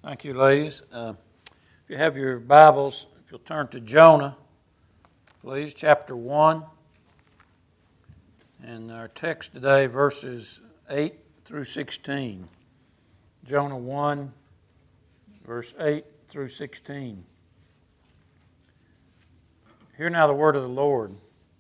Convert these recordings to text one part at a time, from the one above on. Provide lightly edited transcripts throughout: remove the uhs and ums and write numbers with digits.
Thank you, ladies. If you have your Bibles, if you'll turn to Jonah, please, chapter 1. And our text today, verses 8 through 16. Jonah 1, verse 8 through 16. Hear now the word of the Lord.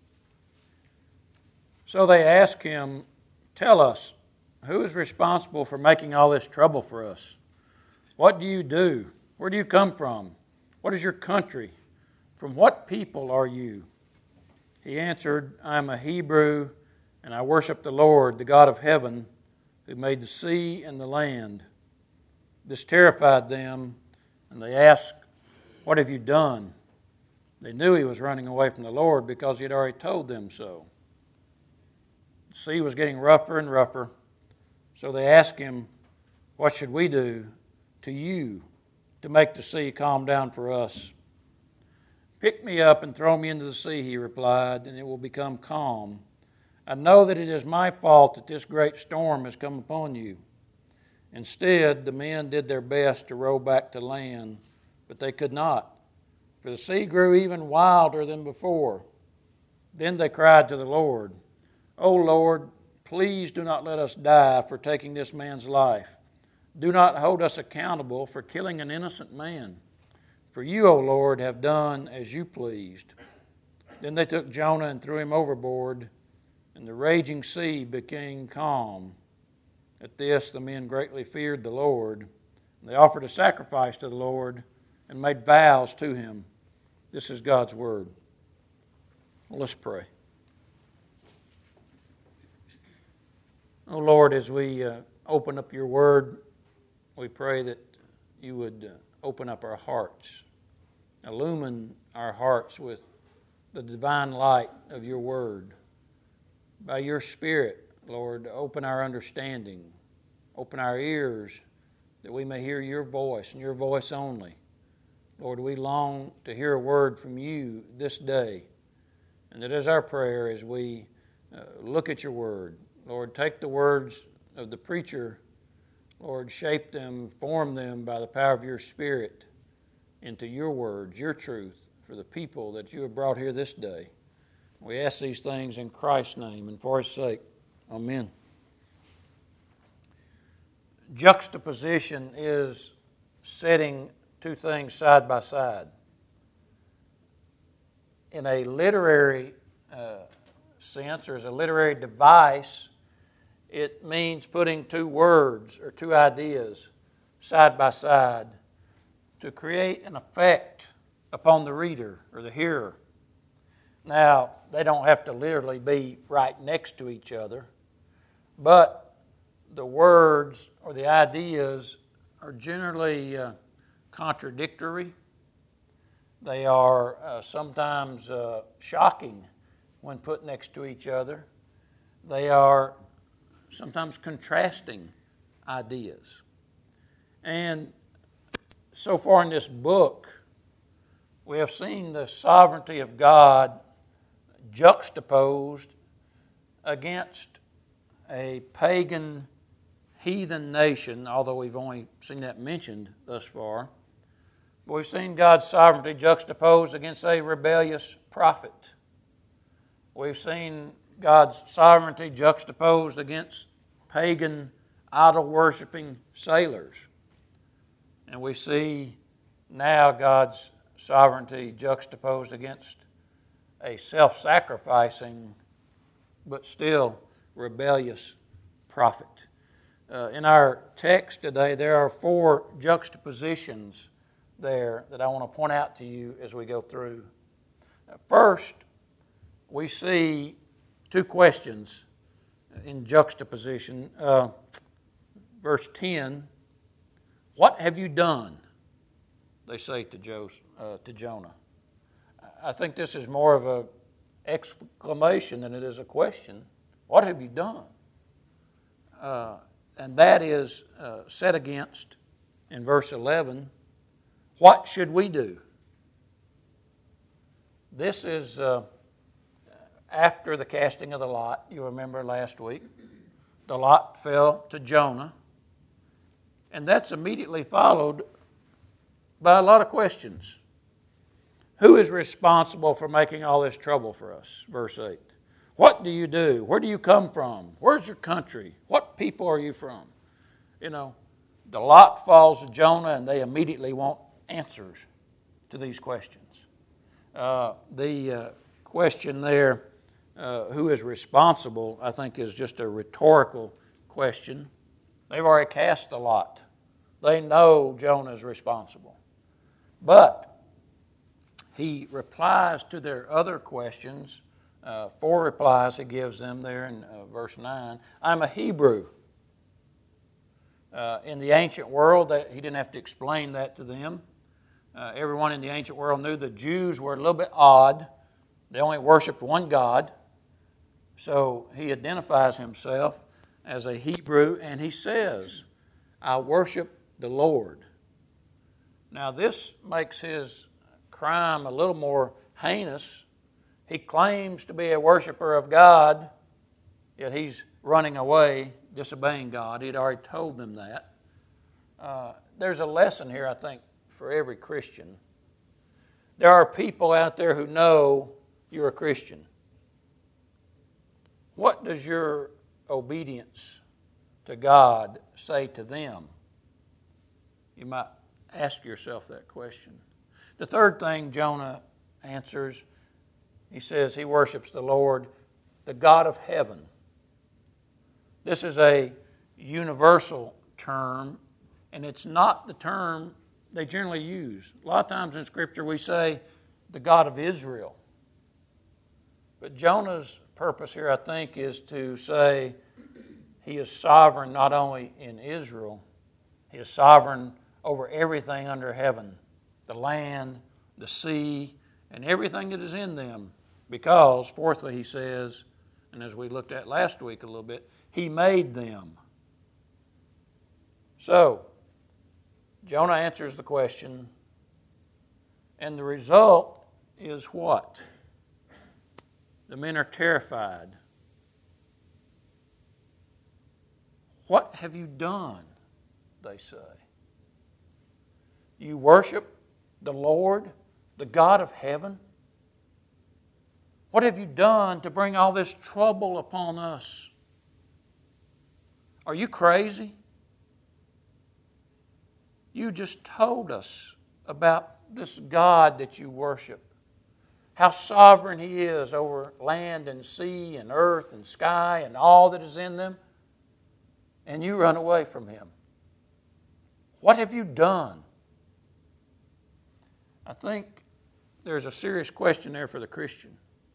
So they asked him, "Tell us, who is responsible for making all this trouble for us? What do you do? Where do you come from? What is your country? From what people are you?" He answered, "I am a Hebrew, and I worship the Lord, the God of heaven, who made the sea and the land." This terrified them, and they asked, "What have you done?" They knew he was running away from the Lord because he had already told them so. The sea was getting rougher and rougher, so they asked him, "What should we do to you to make the sea calm down for us?" "Pick me up and throw me into the sea," he replied, "and it will become calm. I know that it is my fault that this great storm has come upon you." Instead, the men did their best to row back to land, but they could not, for the sea grew even wilder than before. Then they cried to the Lord, "O Lord, please do not let us die for taking this man's life. Do not hold us accountable for killing an innocent man. For you, O Lord, have done as you pleased." Then they took Jonah and threw him overboard, and the raging sea became calm. At this, the men greatly feared the Lord. They offered a sacrifice to the Lord and made vows to him. This is God's word. Let's pray. Oh Lord, as we open up your word, we pray that you would open up our hearts, illumine our hearts with the divine light of your word. By your Spirit, Lord, open our understanding, open our ears, that we may hear your voice and your voice only. Lord, we long to hear a word from you this day, and that is our prayer as we look at your word. Lord, take the words of the preacher, Lord, shape them, form them by the power of your Spirit into your words, your truth, for the people that you have brought here this day. We ask these things in Christ's name and for his sake. Amen. Juxtaposition is setting two things side by side. In a literary sense, or as a literary device, it means putting two words or two ideas side by side to create an effect upon the reader or the hearer. Now, they don't have to literally be right next to each other, but the words or the ideas are generally contradictory. They are sometimes shocking when put next to each other. They are sometimes contrasting ideas. And so far in this book, we have seen the sovereignty of God juxtaposed against a pagan, heathen nation, although we've only seen that mentioned thus far. But we've seen God's sovereignty juxtaposed against a rebellious prophet. We've seen God's sovereignty juxtaposed against pagan, idol-worshiping sailors. And we see now God's sovereignty juxtaposed against a self-sacrificing but still rebellious prophet. In our text today, there are four juxtapositions there that I want to point out to you as we go through. First, we see two questions in juxtaposition. Verse 10, "What have you done?" they say to Jonah. I think this is more of an exclamation than it is a question. What have you done? And that is set against, in verse 11, what should we do? This is after the casting of the lot. You remember last week. The lot fell to Jonah. And that's immediately followed by a lot of questions. Who is responsible for making all this trouble for us? Verse 8. What do you do? Where do you come from? Where's your country? What people are you from? You know, the lot falls to Jonah, and they immediately want answers to these questions. The question there, who is responsible, I think is just a rhetorical question. They've already cast the lot. They know Jonah is responsible. But he replies to their other questions. 4 replies he gives them there in verse 9. I'm a Hebrew. In the ancient world, he didn't have to explain that to them. Everyone in the ancient world knew the Jews were a little bit odd. They only worshiped one God. So he identifies himself as a Hebrew, and he says, I worship the Lord. Now this makes his crime a little more heinous. He claims to be a worshiper of God, yet he's running away, disobeying God. He'd already told them that. There's a lesson here, I think, for every Christian. There are people out there who know you're a Christian. What does your obedience to God say to them? You might ask yourself that question. The third thing Jonah answers, he says he worships the Lord, the God of heaven. This is a universal term, and it's not the term they generally use. A lot of times in Scripture we say the God of Israel. But Jonah's purpose here, I think, is to say he is sovereign not only in Israel, he is sovereign over everything under heaven, the land, the sea, and everything that is in them. Because, fourthly, he says, and as we looked at last week a little bit, he made them. So, Jonah answers the question, and the result is what? The men are terrified. What have you done? They say. You worship the Lord, the God of heaven? What have you done to bring all this trouble upon us? Are you crazy? You just told us about this God that you worship, how sovereign He is over land and sea and earth and sky and all that is in them, and you run away from Him. What have you done? I think there's a serious question there for the Christian.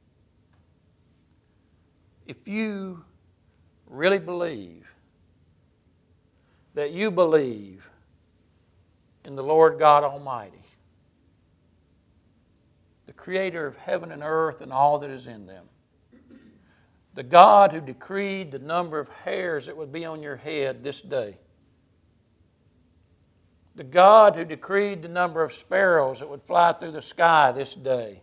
If you really believe that you believe in the Lord God Almighty, the Creator of heaven and earth and all that is in them, the God who decreed the number of hairs that would be on your head this day, the God who decreed the number of sparrows that would fly through the sky this day,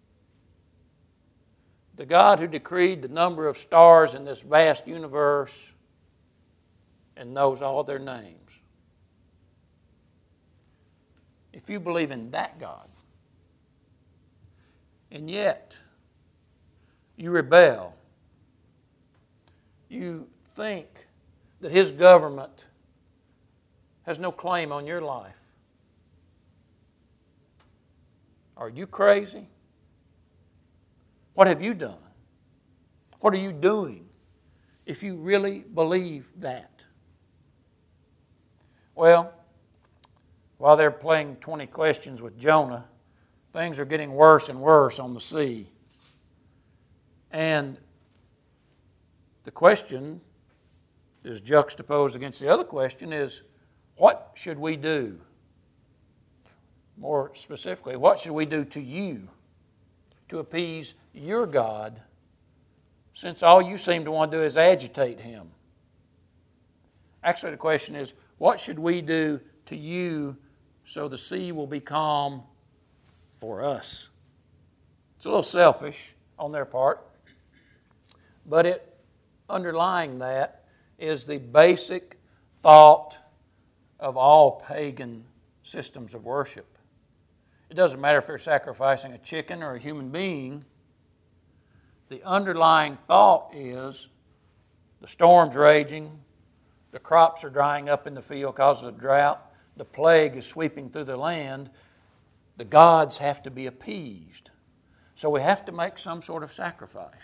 the God who decreed the number of stars in this vast universe and knows all their names. If you believe in that God, and yet you rebel, you think that His government has no claim on your life, are you crazy? What have you done? What are you doing if you really believe that? Well, while they're playing 20 questions with Jonah, things are getting worse and worse on the sea. And the question is juxtaposed against the other question is, what should we do? More specifically, what should we do to you to appease your God, since all you seem to want to do is agitate Him? Actually, the question is, what should we do to you so the sea will be calm for us? It's a little selfish on their part, but underlying that is the basic thought of all pagan systems of worship. It doesn't matter if they're sacrificing a chicken or a human being. The underlying thought is the storm's raging, the crops are drying up in the field because of the drought, the plague is sweeping through the land. The gods have to be appeased. So we have to make some sort of sacrifice.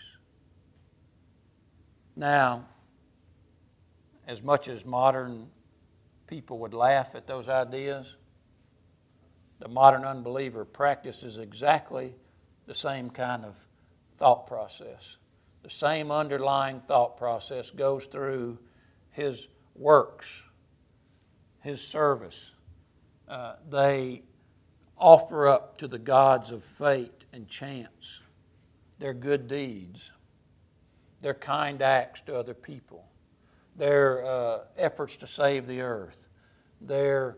Now, as much as modern people would laugh at those ideas, the modern unbeliever practices exactly the same kind of thought process. The same underlying thought process goes through his works, his service. They offer up to the gods of fate and chance their good deeds, their kind acts to other people, their efforts to save the earth, their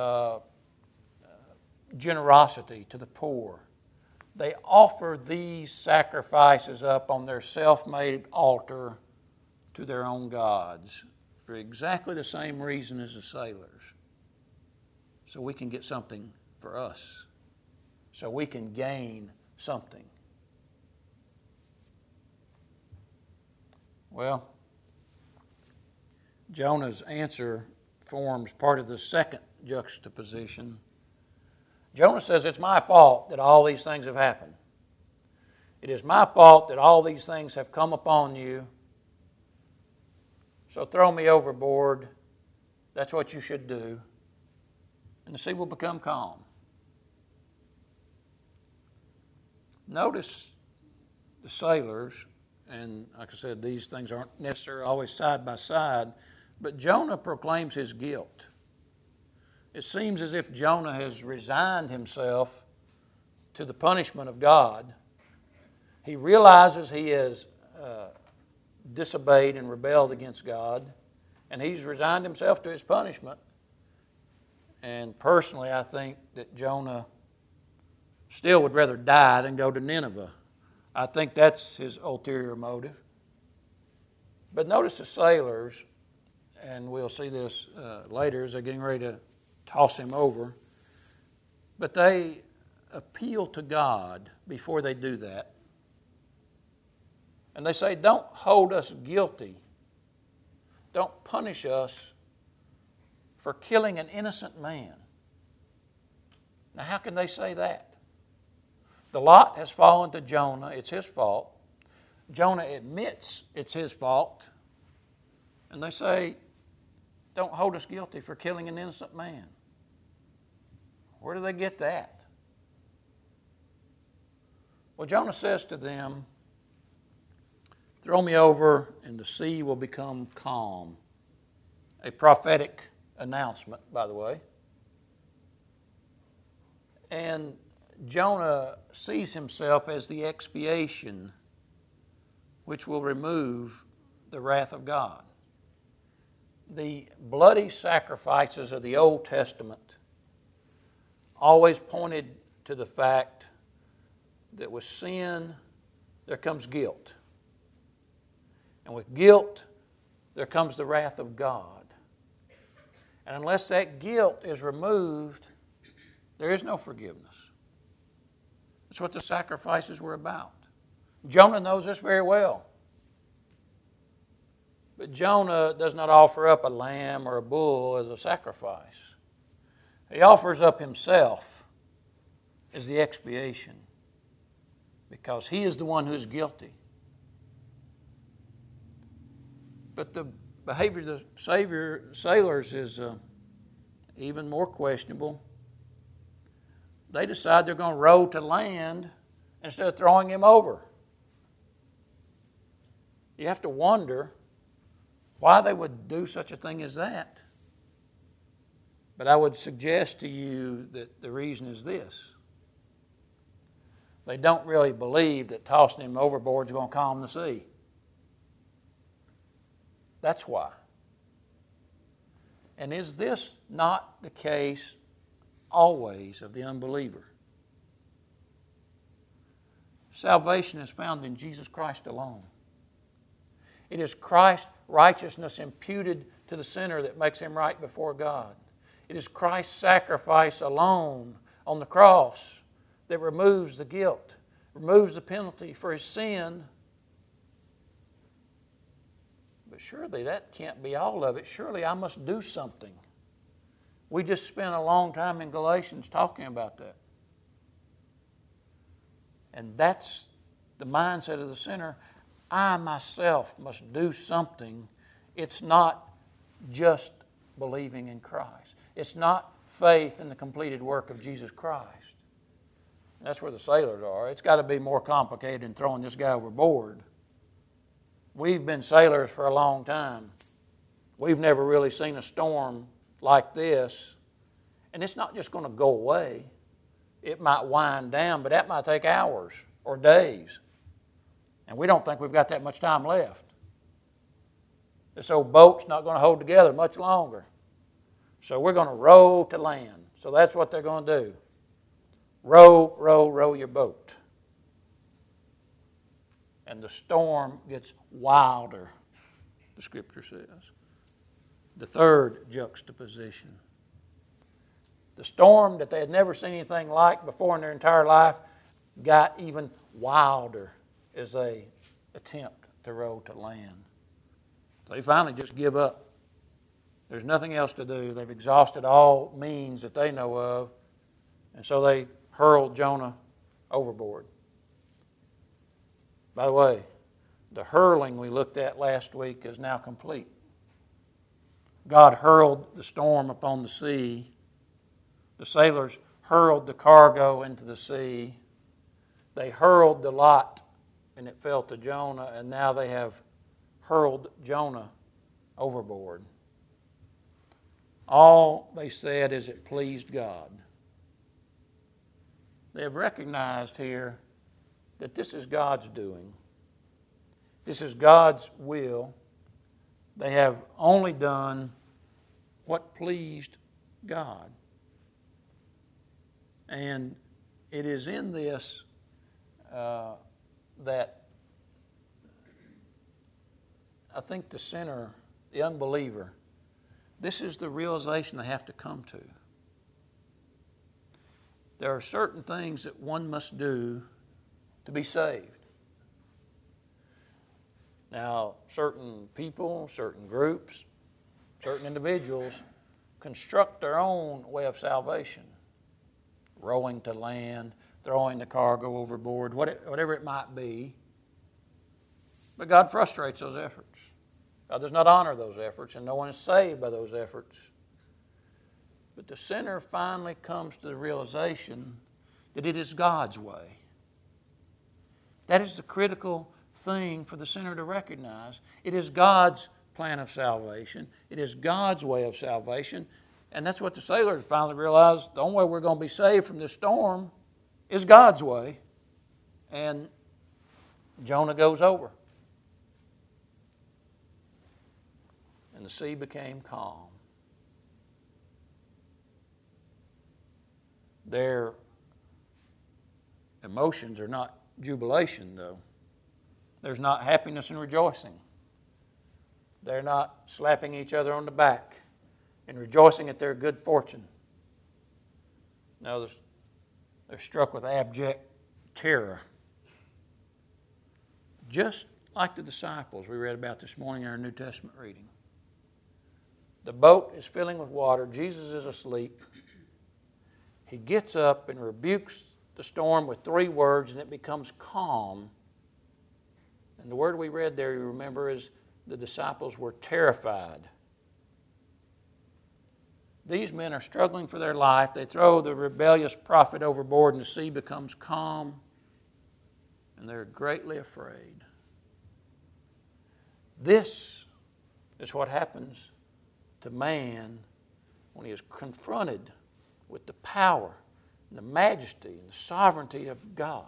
generosity to the poor. They offer these sacrifices up on their self-made altar to their own gods for exactly the same reason as the sailors. So we can get something for us. So we can gain something. Well, Jonah's answer forms part of the second juxtaposition. Jonah says, it's my fault that all these things have happened. It is my fault that all these things have come upon you. So throw me overboard. That's what you should do. And the sea will become calm. Notice the sailors, and like I said, these things aren't necessarily always side by side, but Jonah proclaims his guilt. It seems as if Jonah has resigned himself to the punishment of God. He realizes he has disobeyed and rebelled against God, and he's resigned himself to his punishment. And personally, I think that Jonah still would rather die than go to Nineveh. I think that's his ulterior motive. But notice the sailors, and we'll see this later as they're getting ready to toss him over, but they appeal to God before they do that. And they say, don't hold us guilty. Don't punish us for killing an innocent man. Now, how can they say that? The lot has fallen to Jonah. It's his fault. Jonah admits it's his fault. And they say, don't hold us guilty for killing an innocent man. Where do they get that? Well, Jonah says to them, throw me over and the sea will become calm. A prophetic announcement, by the way. And Jonah sees himself as the expiation which will remove the wrath of God. The bloody sacrifices of the Old Testament always pointed to the fact that with sin, there comes guilt. And with guilt, there comes the wrath of God. And unless that guilt is removed, there is no forgiveness. That's what the sacrifices were about. Jonah knows this very well. But Jonah does not offer up a lamb or a bull as a sacrifice. He offers up himself as the expiation because he is the one who is guilty. But the behavior of the sailors is even more questionable. They decide they're going to row to land instead of throwing him over. You have to wonder why they would do such a thing as that. But I would suggest to you that the reason is this. They don't really believe that tossing him overboard is going to calm the sea. That's why. And is this not the case always of the unbeliever? Salvation is found in Jesus Christ alone. It is Christ's righteousness imputed to the sinner that makes him right before God. It is Christ's sacrifice alone on the cross that removes the guilt, removes the penalty for his sin. But surely that can't be all of it. Surely I must do something. We just spent a long time in Galatians talking about that. And that's the mindset of the sinner. I myself must do something. It's not just believing in Christ. It's not faith in the completed work of Jesus Christ. That's where the sailors are. It's got to be more complicated than throwing this guy overboard. We've been sailors for a long time. We've never really seen a storm like this. And it's not just going to go away. It might wind down, but that might take hours or days. And we don't think we've got that much time left. This old boat's not going to hold together much longer. So we're going to row to land. So that's what they're going to do. Row, row, row your boat. And the storm gets wilder, the Scripture says. The third juxtaposition. The storm that they had never seen anything like before in their entire life got even wilder as they attempt to row to land. So they finally just give up. There's nothing else to do. They've exhausted all means that they know of. And so they hurled Jonah overboard. By the way, the hurling we looked at last week is now complete. God hurled the storm upon the sea. The sailors hurled the cargo into the sea. They hurled the lot and it fell to Jonah, and now they have hurled Jonah overboard. All they said is it pleased God. They have recognized here that this is God's doing. This is God's will. They have only done what pleased God. And it is in this that I think the sinner, the unbeliever, this is the realization they have to come to. There are certain things that one must do to be saved. Now, certain people, certain groups, certain individuals construct their own way of salvation. Rowing to land, throwing the cargo overboard, whatever it might be. But God frustrates those efforts. God does not honor those efforts, and no one is saved by those efforts. But the sinner finally comes to the realization that it is God's way. That is the critical thing for the sinner to recognize. It is God's plan of salvation. It is God's way of salvation. And that's what the sailors finally realized. The only way we're going to be saved from this storm is God's way. And Jonah goes over. And the sea became calm. Their emotions are not jubilation, though. There's not happiness and rejoicing. They're not slapping each other on the back and rejoicing at their good fortune. No, they're struck with abject terror. Just like the disciples we read about this morning in our New Testament reading. The boat is filling with water. Jesus is asleep. He gets up and rebukes the storm with 3 words, and it becomes calm. And the word we read there, you remember, is the disciples were terrified. These men are struggling for their life. They throw the rebellious prophet overboard, and the sea becomes calm, and they're greatly afraid. This is what happens to man when he is confronted with the power and the majesty and the sovereignty of God.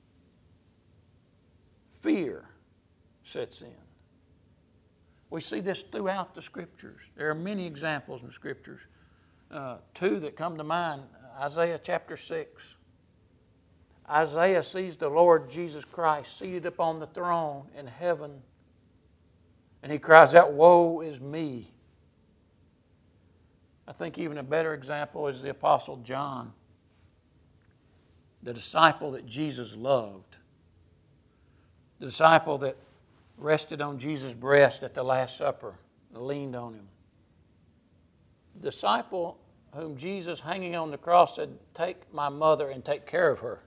Fear sets in. We see this throughout the Scriptures. There are many examples in the Scriptures. 2 that come to mind. Isaiah chapter 6. Isaiah sees the Lord Jesus Christ seated upon the throne in heaven. And he cries out, "Woe is me." I think even a better example is the Apostle John, the disciple that Jesus loved, the disciple that rested on Jesus' breast at the Last Supper and leaned on him. The disciple whom Jesus, hanging on the cross, said, "Take my mother and take care of her."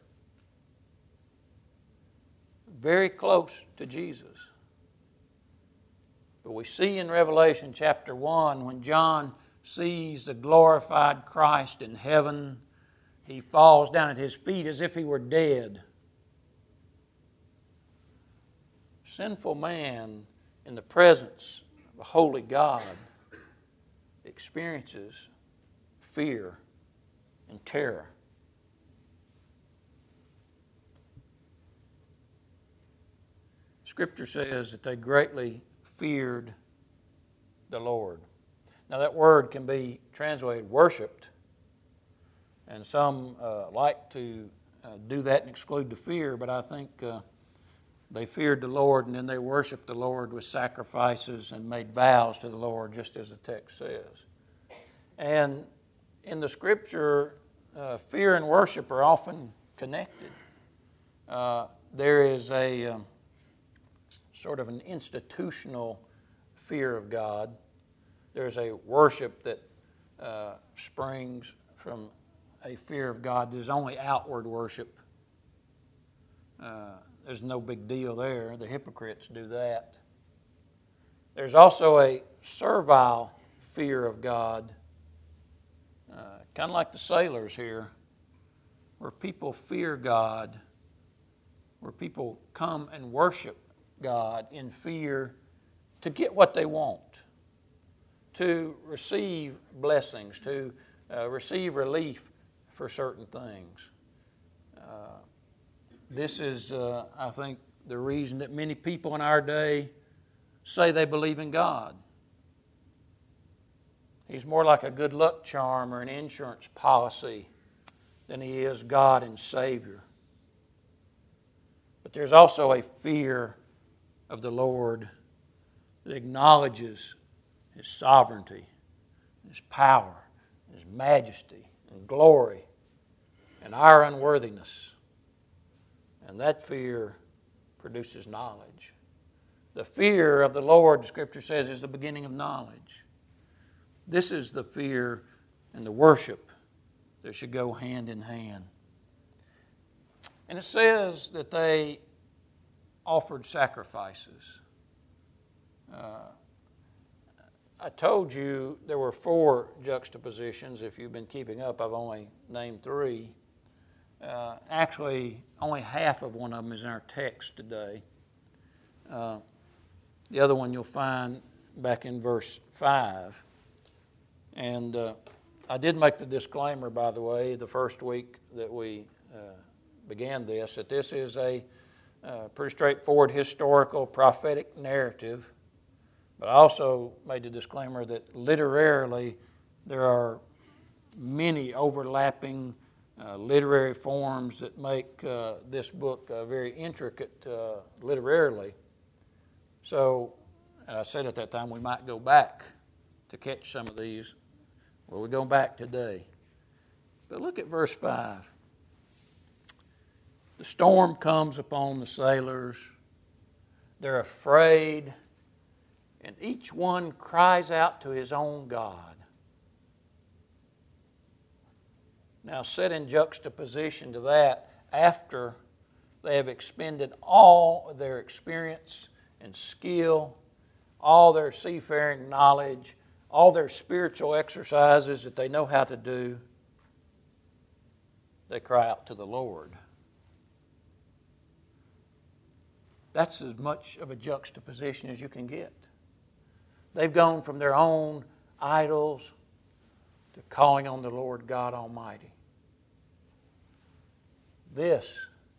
Very close to Jesus. But we see in Revelation chapter 1, when John sees the glorified Christ in heaven, he falls down at his feet as if he were dead. Sinful man in the presence of a holy God experiences fear and terror. Scripture says that they greatly feared the Lord. Now that word can be translated worshiped, and some like to do that and exclude the fear, but I think they feared the Lord, and then they worshiped the Lord with sacrifices and made vows to the Lord, just as the text says. And in the Scripture, fear and worship are often connected. There is a sort of an institutional fear of God. There's a worship that springs from a fear of God. There's only outward worship. There's no big deal there. The hypocrites do that. There's also a servile fear of God, kind of like the sailors here, where people fear God, where people come and worship God in fear to get what they want, to receive blessings, to receive relief for certain things. This is, I think, the reason that many people in our day say they believe in God. He's more like a good luck charm or an insurance policy than he is God and Savior. But there's also a fear of the Lord that acknowledges His sovereignty, His power, His majesty and glory, and our unworthiness. And that fear produces knowledge. The fear of the Lord, the Scripture says, is the beginning of knowledge. This is the fear and the worship that should go hand in hand. And it says that they offered sacrifices. I told you there were 4 juxtapositions. If you've been keeping up, I've only named 3. Actually, only half of one of them is in our text today. The other one you'll find back in verse 5. And I did make the disclaimer, by the way, the first week that we began this, that this is a pretty straightforward historical prophetic narrative. But I also made the disclaimer that literarily there are many overlapping literary forms that make this book very intricate literarily. So, and I said at that time we might go back to catch some of these. Well, we're going back today. But look at verse 5. The storm comes upon the sailors. They're afraid, and each one cries out to his own God. Now, set in juxtaposition to that, after they have expended all of their experience and skill, all their seafaring knowledge, all their spiritual exercises that they know how to do, they cry out to the Lord. That's as much of a juxtaposition as you can get. They've gone from their own idols to calling on the Lord God Almighty. This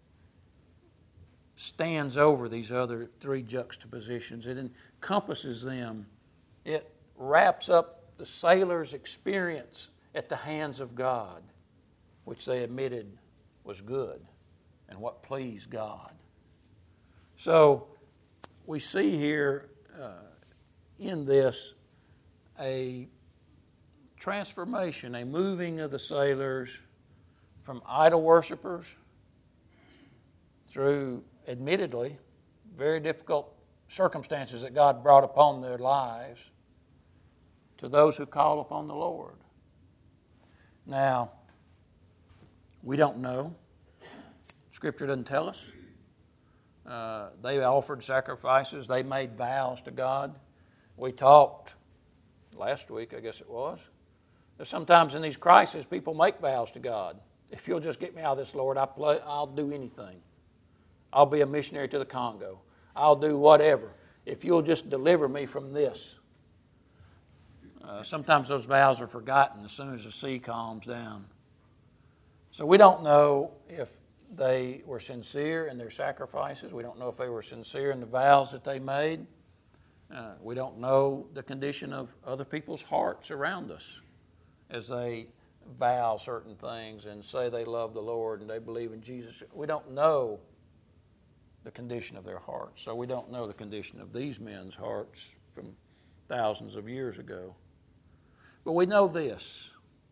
stands over these other 3 juxtapositions. It encompasses them. It wraps up the sailors' experience at the hands of God, which they admitted was good and what pleased God. So we see here in this a transformation, a moving of the sailors from idol worshipers through, admittedly, very difficult circumstances that God brought upon their lives to those who call upon the Lord. Now, we don't know. Scripture doesn't tell us. They offered sacrifices. They made vows to God. We talked last week, I guess it was, that sometimes in these crises people make vows to God. If you'll just get me out of this, Lord, I'll do anything. I'll be a missionary to the Congo. I'll do whatever. If you'll just deliver me from this. Sometimes those vows are forgotten as soon as the sea calms down. So we don't know if they were sincere in their sacrifices. We don't know if they were sincere in the vows that they made. We don't know the condition of other people's hearts around us as they vow certain things and say they love the Lord and they believe in Jesus. We don't know the condition of their hearts. So we don't know the condition of these men's hearts from thousands of years ago. But we know this.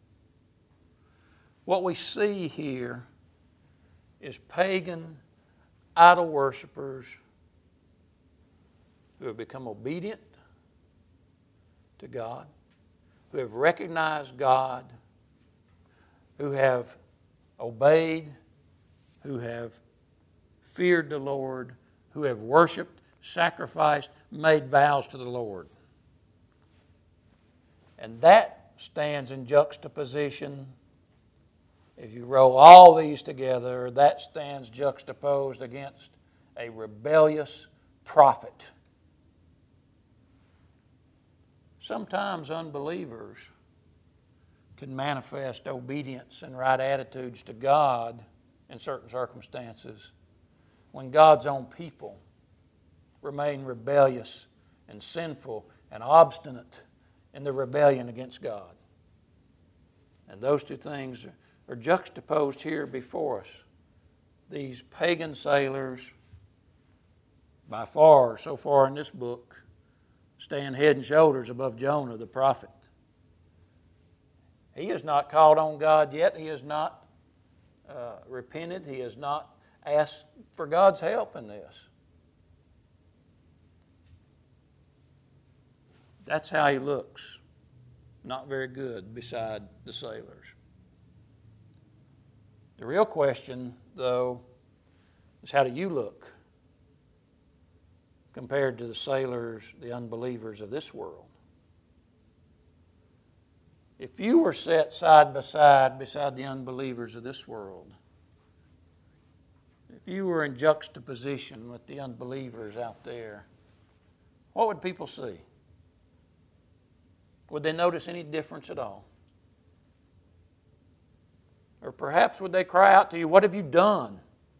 What we see here is pagan idol worshipers who have become obedient to God, who have recognized God, who have obeyed, who have feared the Lord, who have worshiped, sacrificed, made vows to the Lord. And that stands in juxtaposition. If you roll all these together, that stands juxtaposed against a rebellious prophet. Sometimes unbelievers can manifest obedience and right attitudes to God in certain circumstances when God's own people remain rebellious and sinful and obstinate in their rebellion against God. And those two things are juxtaposed here before us. These pagan sailors, by far, so far in this book, stand head and shoulders above Jonah the prophet. He has not called on God yet. He has not repented. He has not asked for God's help in this. That's how he looks. Not very good beside the sailors. The real question, though, is how do you look compared to the sailors, the unbelievers of this world? If you were set side by side beside the unbelievers of this world, if you were in juxtaposition with the unbelievers out there, what would people see? Would they notice any difference at all? Or perhaps would they cry out to you, "What have you done?"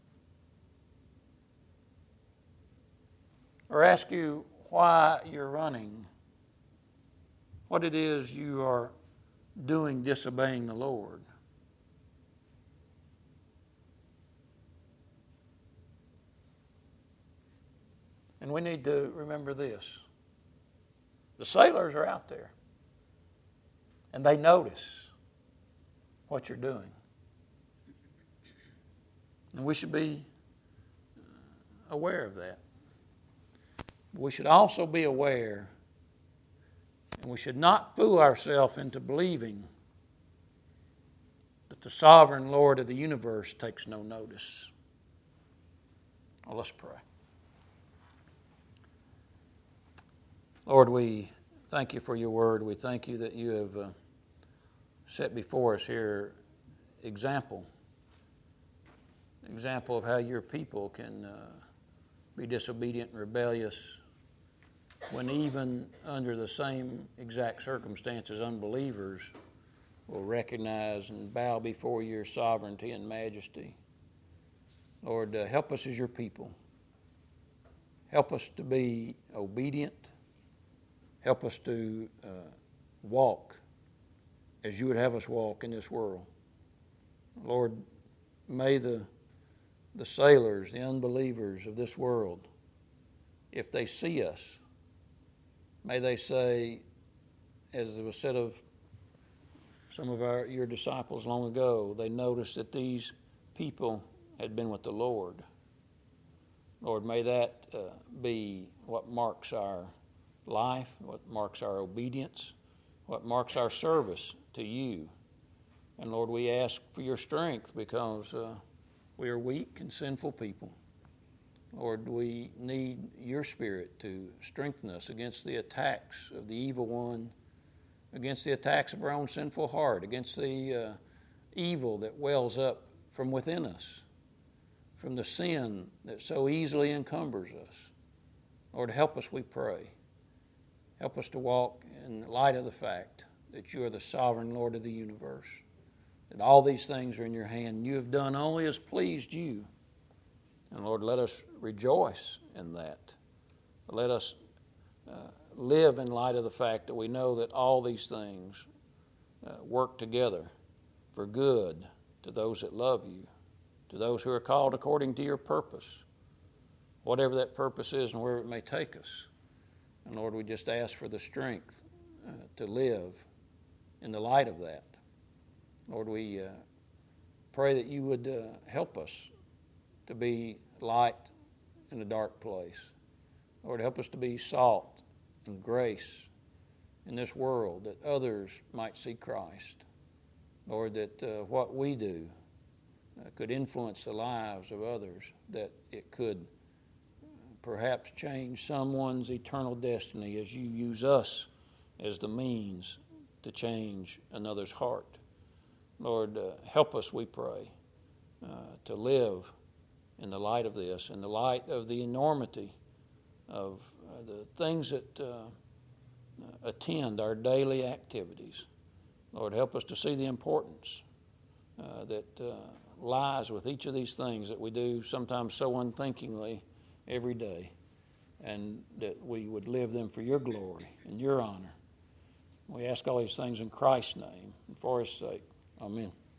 Or ask you why you're running, what it is you are doing disobeying the Lord. And we need to remember this. The sailors are out there, and they notice what you're doing. And we should be aware of that. We should also be aware, and we should not fool ourselves into believing that the sovereign Lord of the universe takes no notice. Well, let's pray. Lord, we thank you for your word. We thank you that you have set before us here example of how your people can be disobedient and rebellious when even under the same exact circumstances unbelievers will recognize and bow before your sovereignty and majesty. Lord, help us as your people. Help us to be obedient. Help us to walk as you would have us walk in this world. Lord, may the sailors, the unbelievers of this world, if they see us, may they say, as it was said of some of your disciples long ago, they noticed that these people had been with the Lord. Lord, may that be what marks our life, what marks our obedience, what marks our service to you. And Lord, we ask for your strength because we are weak and sinful people. Lord, we need your Spirit to strengthen us against the attacks of the evil one, against the attacks of our own sinful heart, against the evil that wells up from within us, from the sin that so easily encumbers us. Lord, help us, we pray. Help us to walk in the light of the fact that you are the sovereign Lord of the universe, that all these things are in your hand. You have done only as pleased you. And Lord, let us rejoice in that. Let us live in light of the fact that we know that all these things work together for good to those that love you, to those who are called according to your purpose, whatever that purpose is and where it may take us. And Lord, we just ask for the strength to live in the light of that. Lord, we pray that you would help us to be light in a dark place. Lord, help us to be salt and grace in this world, that others might see Christ. Lord, that what we do could influence the lives of others, that it could perhaps change someone's eternal destiny as you use us as the means to change another's heart. Lord, help us, we pray, to live in the light of this, in the light of the enormity of the things that attend our daily activities. Lord, help us to see the importance that lies with each of these things that we do sometimes so unthinkingly every day, and that we would live them for your glory and your honor. We ask all these things in Christ's name and for his sake. Amen.